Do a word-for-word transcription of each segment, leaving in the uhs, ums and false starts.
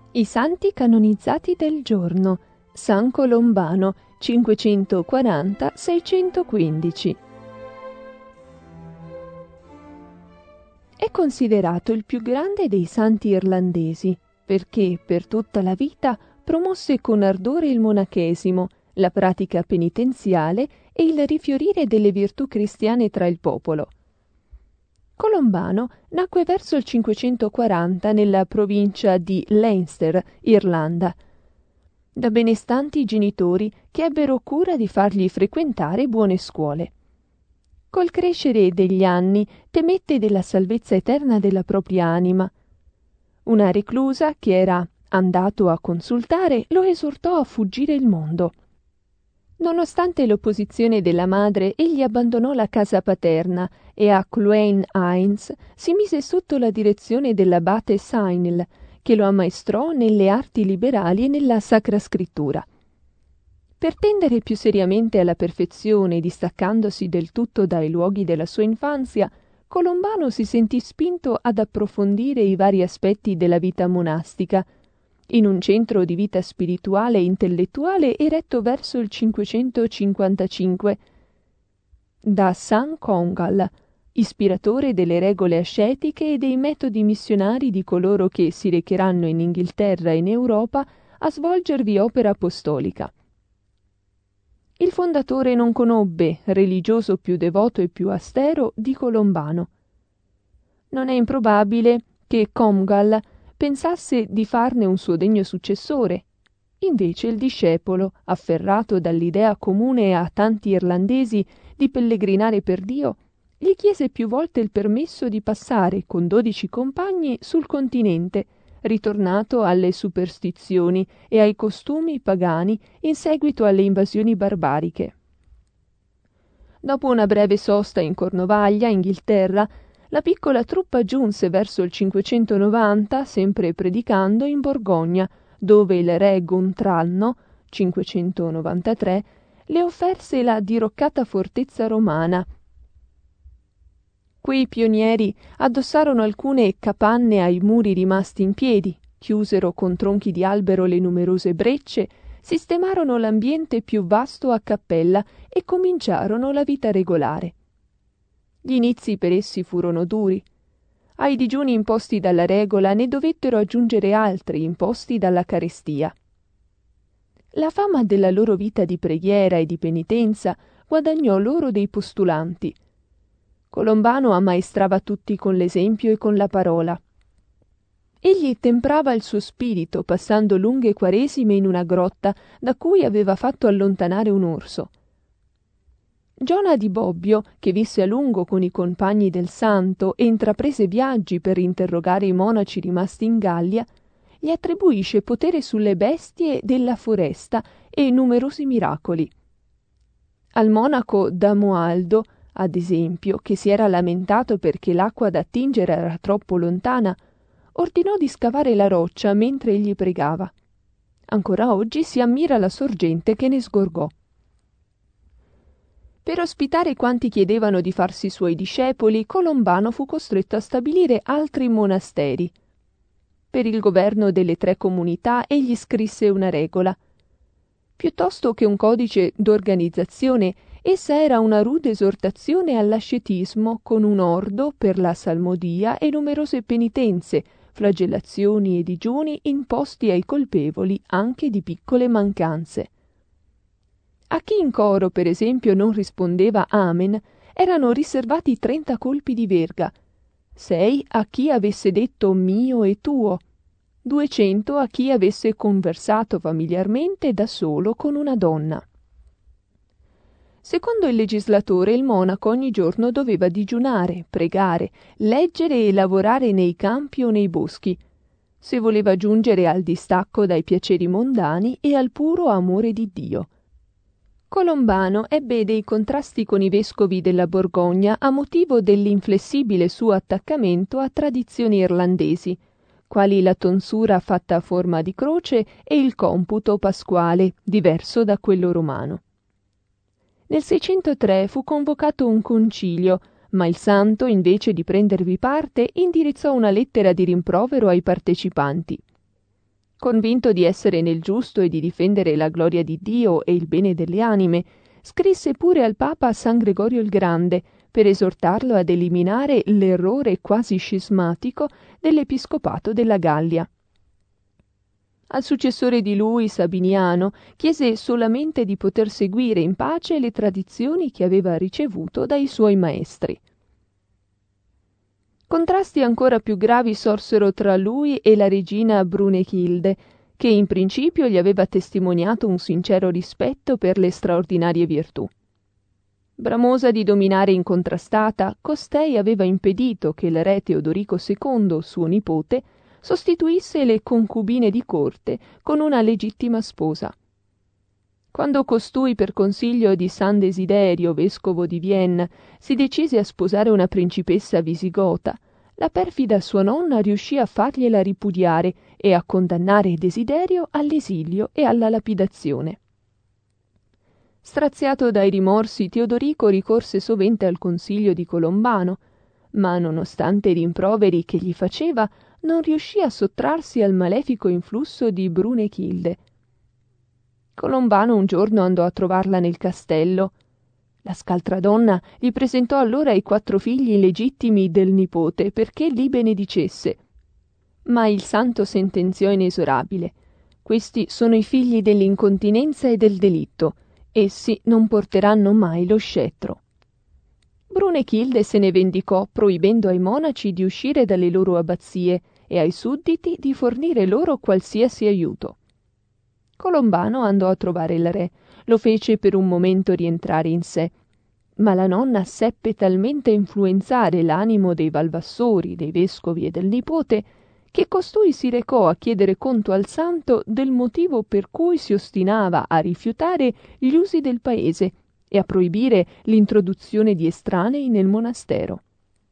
I santi canonizzati del giorno. San Colombano, cinquecentoquaranta seicentoquindici. È considerato il più grande dei santi irlandesi, perché per tutta la vita promosse con ardore il monachesimo, la pratica penitenziale e il rifiorire delle virtù cristiane tra il popolo. Colombano nacque verso il cinquecentoquaranta nella provincia di Leinster, Irlanda, da benestanti genitori che ebbero cura di fargli frequentare buone scuole. Col crescere degli anni temette della salvezza eterna della propria anima. Una reclusa che era andato a consultare lo esortò a fuggire il mondo. Nonostante l'opposizione della madre, egli abbandonò la casa paterna e a Cluain Hines si mise sotto la direzione dell'abate Sainil, che lo ammaestrò nelle arti liberali e nella Sacra Scrittura. Per tendere più seriamente alla perfezione, distaccandosi del tutto dai luoghi della sua infanzia, Colombano si sentì spinto ad approfondire i vari aspetti della vita monastica, in un centro di vita spirituale e intellettuale eretto verso il cinquecentocinquantacinque da San Congal, ispiratore delle regole ascetiche e dei metodi missionari di coloro che si recheranno in Inghilterra e in Europa a svolgervi opera apostolica. Il fondatore non conobbe religioso più devoto e più astero di Colombano. Non è improbabile che Congal pensasse di farne un suo degno successore. Invece il discepolo, afferrato dall'idea comune a tanti irlandesi di pellegrinare per Dio, gli chiese più volte il permesso di passare con dodici compagni sul continente, ritornato alle superstizioni e ai costumi pagani in seguito alle invasioni barbariche. Dopo una breve sosta in Cornovaglia, Inghilterra, la piccola truppa giunse verso il cinquecentonovanta, sempre predicando, in Borgogna, dove il re Gontralno, cinquecentonovantatré, le offerse la diroccata fortezza romana. Quei pionieri addossarono alcune capanne ai muri rimasti in piedi, chiusero con tronchi di albero le numerose brecce, sistemarono l'ambiente più vasto a cappella e cominciarono la vita regolare. Gli inizi per essi furono duri. Ai digiuni imposti dalla regola ne dovettero aggiungere altri imposti dalla carestia. La fama della loro vita di preghiera e di penitenza guadagnò loro dei postulanti. Colombano ammaestrava tutti con l'esempio e con la parola. Egli temprava il suo spirito passando lunghe quaresime in una grotta da cui aveva fatto allontanare un orso. Giona di Bobbio, che visse a lungo con i compagni del santo e intraprese viaggi per interrogare i monaci rimasti in Gallia, gli attribuisce potere sulle bestie della foresta e numerosi miracoli. Al monaco Damoaldo, ad esempio, che si era lamentato perché l'acqua da attingere era troppo lontana, ordinò di scavare la roccia mentre egli pregava. Ancora oggi si ammira la sorgente che ne sgorgò. Per ospitare quanti chiedevano di farsi suoi discepoli, Colombano fu costretto a stabilire altri monasteri. Per il governo delle tre comunità egli scrisse una regola. Piuttosto che un codice d'organizzazione, essa era una rude esortazione all'ascetismo con un ordo per la salmodia e numerose penitenze, flagellazioni e digiuni imposti ai colpevoli anche di piccole mancanze. A chi in coro, per esempio, non rispondeva Amen, erano riservati trenta colpi di verga, sei a chi avesse detto mio e tuo, duecento a chi avesse conversato familiarmente da solo con una donna. Secondo il legislatore, il monaco ogni giorno doveva digiunare, pregare, leggere e lavorare nei campi o nei boschi, se voleva giungere al distacco dai piaceri mondani e al puro amore di Dio. Colombano ebbe dei contrasti con i vescovi della Borgogna a motivo dell'inflessibile suo attaccamento a tradizioni irlandesi, quali la tonsura fatta a forma di croce e il computo pasquale, diverso da quello romano. Nel seicentotré fu convocato un concilio, ma il santo, invece di prendervi parte, indirizzò una lettera di rimprovero ai partecipanti. Convinto di essere nel giusto e di difendere la gloria di Dio e il bene delle anime, scrisse pure al Papa San Gregorio il Grande per esortarlo ad eliminare l'errore quasi scismatico dell'episcopato della Gallia. Al successore di lui, Sabiniano, chiese solamente di poter seguire in pace le tradizioni che aveva ricevuto dai suoi maestri. Contrasti ancora più gravi sorsero tra lui e la regina Brunechilde, che in principio gli aveva testimoniato un sincero rispetto per le straordinarie virtù. Bramosa di dominare incontrastata, costei aveva impedito che il re Teodorico secondo, suo nipote, sostituisse le concubine di corte con una legittima sposa. Quando costui, per consiglio di San Desiderio, vescovo di Vienna, si decise a sposare una principessa visigota, la perfida sua nonna riuscì a fargliela ripudiare e a condannare Desiderio all'esilio e alla lapidazione. Straziato dai rimorsi, Teodorico ricorse sovente al consiglio di Colombano, ma nonostante i rimproveri che gli faceva, non riuscì a sottrarsi al malefico influsso di Brunechilde. Colombano un giorno andò a trovarla nel castello. La scaltra donna gli presentò allora i quattro figli illegittimi del nipote perché li benedicesse. Ma il santo sentenziò inesorabile: questi sono i figli dell'incontinenza e del delitto, essi non porteranno mai lo scettro. Brunechilde se ne vendicò, proibendo ai monaci di uscire dalle loro abbazie e ai sudditi di fornire loro qualsiasi aiuto. Colombano andò a trovare il re, lo fece per un momento rientrare in sé, ma la nonna seppe talmente influenzare l'animo dei valvassori, dei vescovi e del nipote, che costui si recò a chiedere conto al santo del motivo per cui si ostinava a rifiutare gli usi del paese e a proibire l'introduzione di estranei nel monastero.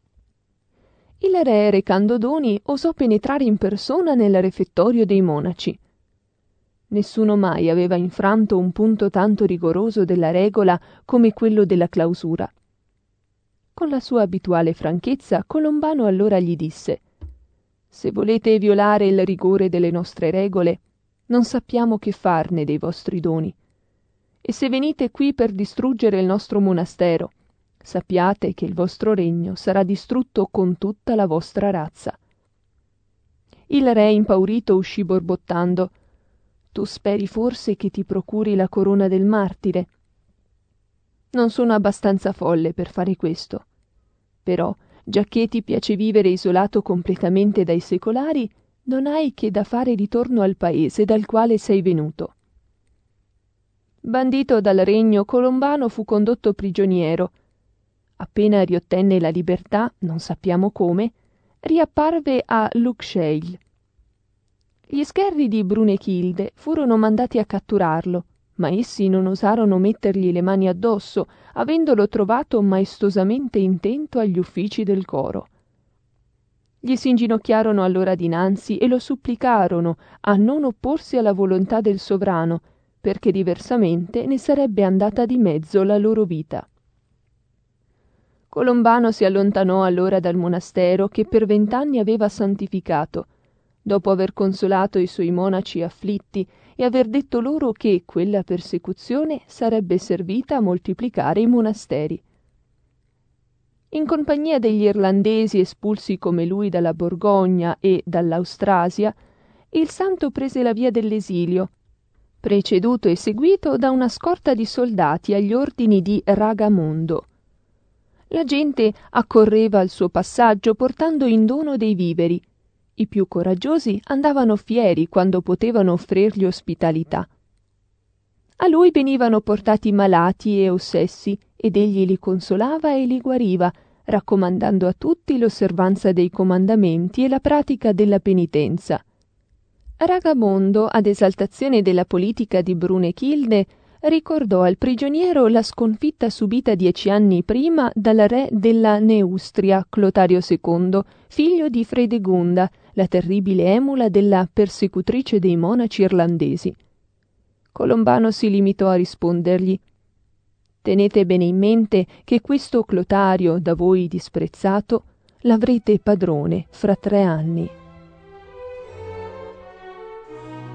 Il re, recando doni, osò penetrare in persona nel refettorio dei monaci. Nessuno mai aveva infranto un punto tanto rigoroso della regola come quello della clausura. Con la sua abituale franchezza, Colombano allora gli disse: «Se volete violare il rigore delle nostre regole, non sappiamo che farne dei vostri doni. E se venite qui per distruggere il nostro monastero, sappiate che il vostro regno sarà distrutto con tutta la vostra razza». Il re, impaurito, uscì borbottando: «Tu speri forse che ti procuri la corona del martire? Non sono abbastanza folle per fare questo. Però, giacché ti piace vivere isolato completamente dai secolari, non hai che da fare ritorno al paese dal quale sei venuto». Bandito dal regno, Colombano fu condotto prigioniero. Appena riottenne la libertà, non sappiamo come, riapparve a Luxeuil. Gli sgherri di Brunechilde furono mandati a catturarlo, ma essi non osarono mettergli le mani addosso, avendolo trovato maestosamente intento agli uffici del coro. Gli s'inginocchiarono allora dinanzi e lo supplicarono a non opporsi alla volontà del sovrano, perché diversamente ne sarebbe andata di mezzo la loro vita. Colombano si allontanò allora dal monastero che per vent'anni aveva santificato, dopo aver consolato i suoi monaci afflitti e aver detto loro che quella persecuzione sarebbe servita a moltiplicare i monasteri. In compagnia degli irlandesi espulsi come lui dalla Borgogna e dall'Austrasia, il santo prese la via dell'esilio, preceduto e seguito da una scorta di soldati agli ordini di Ragamondo. La gente accorreva al suo passaggio portando in dono dei viveri. I più coraggiosi andavano fieri quando potevano offrirgli ospitalità. A lui venivano portati malati e ossessi, ed egli li consolava e li guariva, raccomandando a tutti l'osservanza dei comandamenti e la pratica della penitenza. Ragamondo, ad esaltazione della politica di Brunechilde, ricordò al prigioniero la sconfitta subita dieci anni prima dal re della Neustria, Clotario secondo, figlio di Fredegunda, la terribile emula della persecutrice dei monaci irlandesi. Colombano si limitò a rispondergli: «Tenete bene in mente che questo Clotario, da voi disprezzato, l'avrete padrone fra tre anni».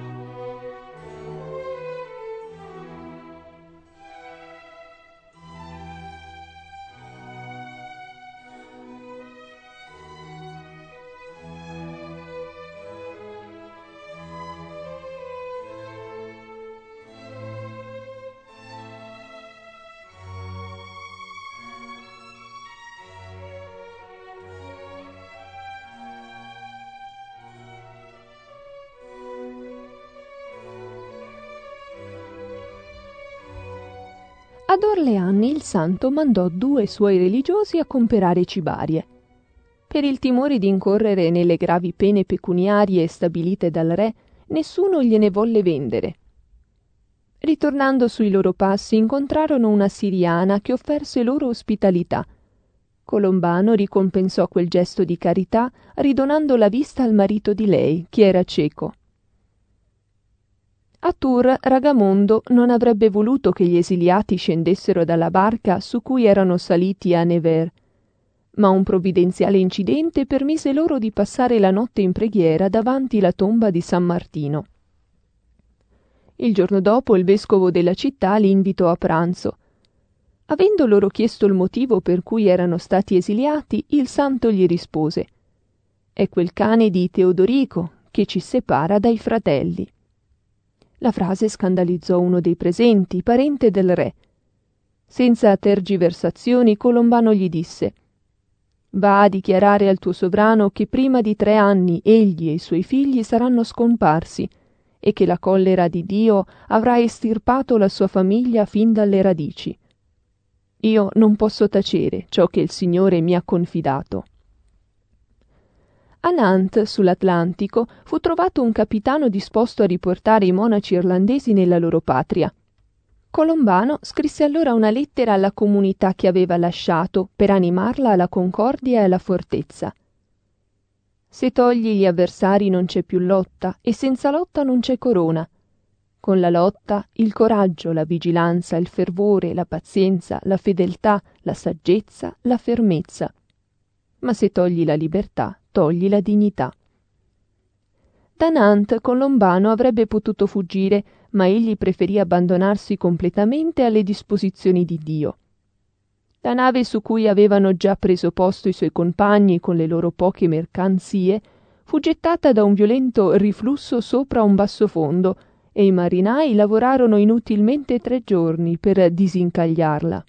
Ad Orleani il santo mandò due suoi religiosi a comperare cibarie. Per il timore di incorrere nelle gravi pene pecuniarie stabilite dal re, nessuno gliene volle vendere. Ritornando sui loro passi incontrarono una siriana che offerse loro ospitalità. Colombano ricompensò quel gesto di carità ridonando la vista al marito di lei, che era cieco. A Tours Ragamondo non avrebbe voluto che gli esiliati scendessero dalla barca su cui erano saliti a Nevers, ma un provvidenziale incidente permise loro di passare la notte in preghiera davanti la tomba di San Martino. Il giorno dopo il vescovo della città li invitò a pranzo. Avendo loro chiesto il motivo per cui erano stati esiliati, il santo gli rispose: «È quel cane di Teodorico che ci separa dai fratelli». La frase scandalizzò uno dei presenti, parente del re. Senza tergiversazioni, Colombano gli disse: «Va a dichiarare al tuo sovrano che prima di tre anni egli e i suoi figli saranno scomparsi e che la collera di Dio avrà estirpato la sua famiglia fin dalle radici. Io non posso tacere ciò che il Signore mi ha confidato». A Nantes, sull'Atlantico, fu trovato un capitano disposto a riportare i monaci irlandesi nella loro patria. Colombano scrisse allora una lettera alla comunità che aveva lasciato per animarla alla concordia e alla fortezza. «Se togli gli avversari non c'è più lotta e senza lotta non c'è corona. Con la lotta il coraggio, la vigilanza, il fervore, la pazienza, la fedeltà, la saggezza, la fermezza. Ma se togli la libertà, togli la dignità». Da Nantes Colombano avrebbe potuto fuggire, ma egli preferì abbandonarsi completamente alle disposizioni di Dio. La nave su cui avevano già preso posto i suoi compagni con le loro poche mercanzie fu gettata da un violento riflusso sopra un bassofondo e i marinai lavorarono inutilmente tre giorni per disincagliarla.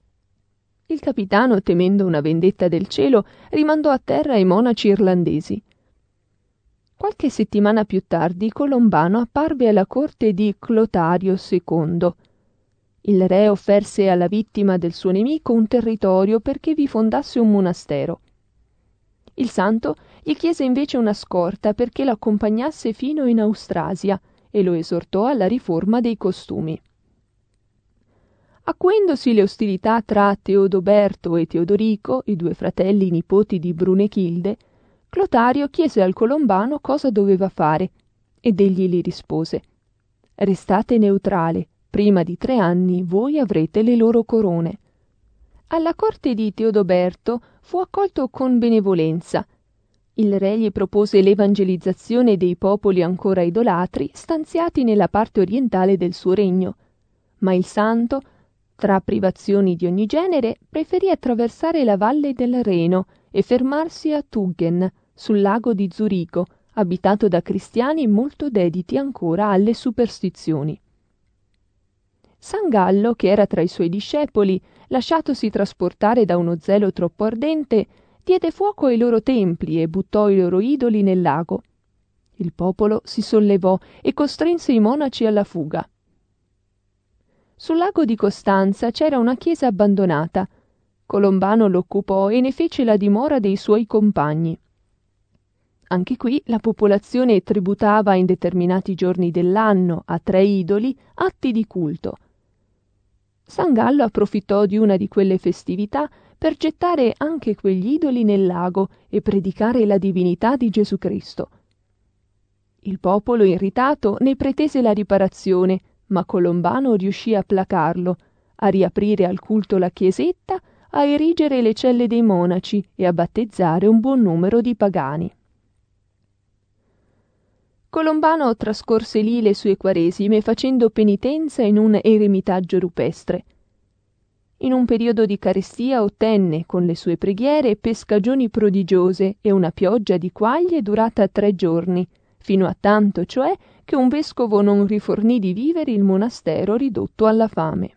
Il capitano, temendo una vendetta del cielo, rimandò a terra i monaci irlandesi. Qualche settimana più tardi Colombano apparve alla corte di Clotario secondo. Il re offerse alla vittima del suo nemico un territorio perché vi fondasse un monastero. Il santo gli chiese invece una scorta perché lo accompagnasse fino in Austrasia e lo esortò alla riforma dei costumi. Acuendosi le ostilità tra Teodoberto e Teodorico, i due fratelli nipoti di Brunechilde, Clotario chiese al Colombano cosa doveva fare, ed egli gli rispose: «Restate neutrale, prima di tre anni voi avrete le loro corone». Alla corte di Teodoberto fu accolto con benevolenza. Il re gli propose l'evangelizzazione dei popoli ancora idolatri stanziati nella parte orientale del suo regno, ma il santo, tra privazioni di ogni genere, preferì attraversare la valle del Reno e fermarsi a Tuggen, sul lago di Zurigo, abitato da cristiani molto dediti ancora alle superstizioni. San Gallo, che era tra i suoi discepoli, lasciatosi trasportare da uno zelo troppo ardente, diede fuoco ai loro templi e buttò i loro idoli nel lago. Il popolo si sollevò e costrinse i monaci alla fuga. Sul lago di Costanza c'era una chiesa abbandonata. Colombano l'occupò e ne fece la dimora dei suoi compagni. Anche qui la popolazione tributava in determinati giorni dell'anno a tre idoli atti di culto. San Gallo approfittò di una di quelle festività per gettare anche quegli idoli nel lago e predicare la divinità di Gesù Cristo. Il popolo irritato ne pretese la riparazione, ma Colombano riuscì a placarlo, a riaprire al culto la chiesetta, a erigere le celle dei monaci e a battezzare un buon numero di pagani. Colombano trascorse lì le sue quaresime facendo penitenza in un eremitaggio rupestre. In un periodo di carestia ottenne, con le sue preghiere, pescagioni prodigiose e una pioggia di quaglie durata tre giorni, fino a tanto cioè che un vescovo non rifornì di viveri il monastero ridotto alla fame.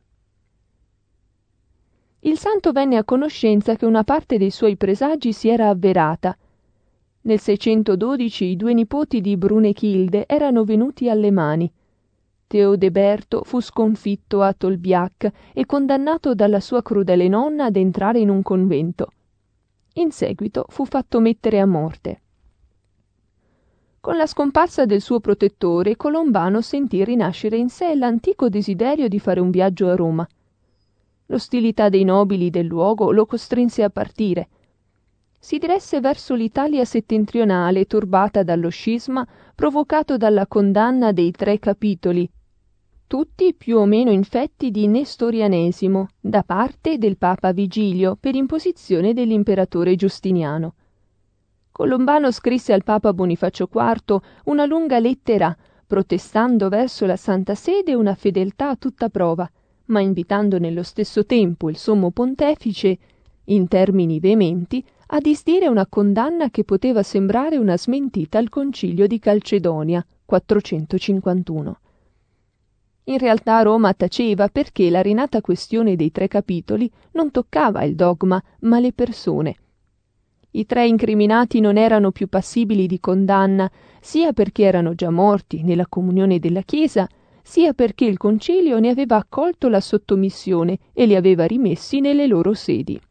Il santo venne a conoscenza che una parte dei suoi presagi si era avverata. Nel seicentododici i due nipoti di Brunechilde erano venuti alle mani. Teodeberto fu sconfitto a Tolbiac e condannato dalla sua crudele nonna ad entrare in un convento. In seguito fu fatto mettere a morte. Con la scomparsa del suo protettore, Colombano sentì rinascere in sé l'antico desiderio di fare un viaggio a Roma. L'ostilità dei nobili del luogo lo costrinse a partire. Si diresse verso l'Italia settentrionale, turbata dallo scisma provocato dalla condanna dei tre capitoli, tutti più o meno infetti di nestorianesimo, da parte del Papa Vigilio per imposizione dell'imperatore Giustiniano. Colombano scrisse al Papa Bonifacio quarto una lunga lettera, protestando verso la Santa Sede una fedeltà a tutta prova, ma invitando nello stesso tempo il Sommo Pontefice, in termini veementi, a disdire una condanna che poteva sembrare una smentita al Concilio di Calcedonia, quattrocentocinquantuno. In realtà Roma taceva perché la rinata questione dei tre capitoli non toccava il dogma, ma le persone. I tre incriminati non erano più passibili di condanna, sia perché erano già morti nella comunione della Chiesa, sia perché il Concilio ne aveva accolto la sottomissione e li aveva rimessi nelle loro sedi.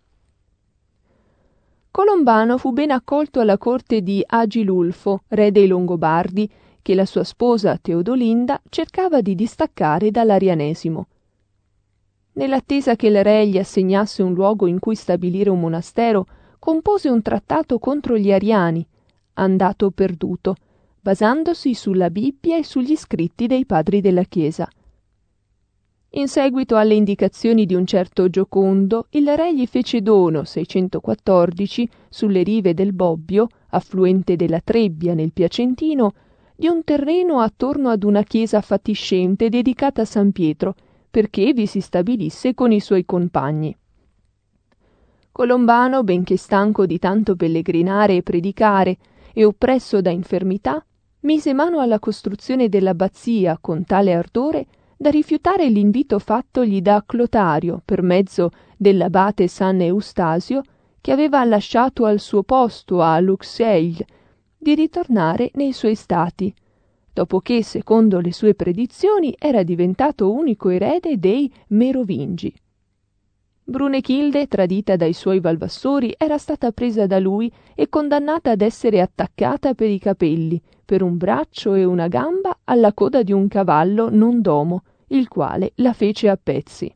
Colombano fu ben accolto alla corte di Agilulfo, re dei Longobardi, che la sua sposa Teodolinda cercava di distaccare dall'arianesimo. Nell'attesa che il re gli assegnasse un luogo in cui stabilire un monastero, compose un trattato contro gli ariani, andato perduto, basandosi sulla Bibbia e sugli scritti dei padri della Chiesa. In seguito alle indicazioni di un certo Giocondo, il re gli fece dono, seicentoquattordici, sulle rive del Bobbio, affluente della Trebbia nel Piacentino, di un terreno attorno ad una chiesa fatiscente dedicata a San Pietro, perché vi si stabilisse con i suoi compagni. Colombano, benché stanco di tanto pellegrinare e predicare e oppresso da infermità, mise mano alla costruzione dell'abbazia con tale ardore da rifiutare l'invito fattogli da Clotario per mezzo dell'abate San Eustasio, che aveva lasciato al suo posto a Luxeuil, di ritornare nei suoi stati, dopo che, secondo le sue predizioni, era diventato unico erede dei Merovingi. Brunechilde, tradita dai suoi valvassori, era stata presa da lui e condannata ad essere attaccata per i capelli, per un braccio e una gamba alla coda di un cavallo non domo, il quale la fece a pezzi.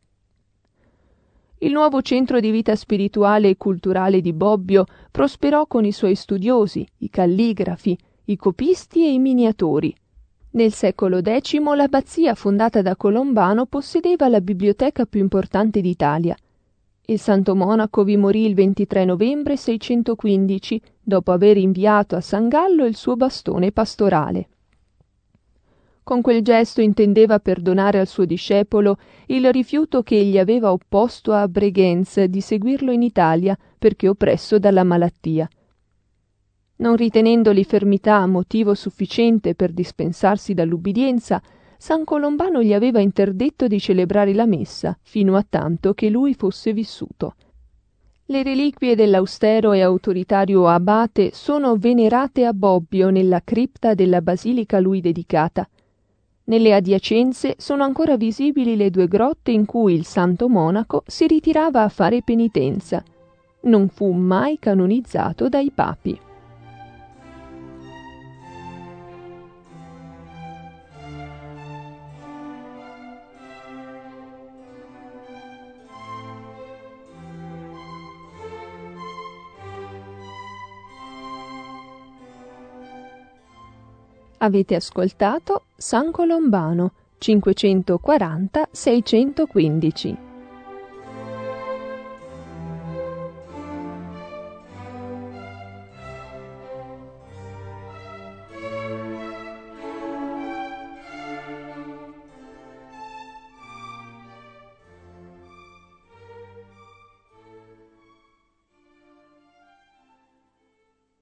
Il nuovo centro di vita spirituale e culturale di Bobbio prosperò con i suoi studiosi, i calligrafi, i copisti e i miniatori. Nel secolo decimo l'abbazia fondata da Colombano possedeva la biblioteca più importante d'Italia. Il santo monaco vi morì il ventitré novembre seicentoquindici, dopo aver inviato a San Gallo il suo bastone pastorale. Con quel gesto intendeva perdonare al suo discepolo il rifiuto che egli aveva opposto a Bregenz di seguirlo in Italia perché oppresso dalla malattia. Non ritenendo l'infermità motivo sufficiente per dispensarsi dall'ubbidienza, San Colombano gli aveva interdetto di celebrare la messa fino a tanto che lui fosse vissuto. Le reliquie dell'austero e autoritario abate sono venerate a Bobbio nella cripta della basilica a lui dedicata. Nelle adiacenze sono ancora visibili le due grotte in cui il santo monaco si ritirava a fare penitenza. Non fu mai canonizzato dai papi. Avete ascoltato San Colombano, cinquecentoquaranta seicentoquindici.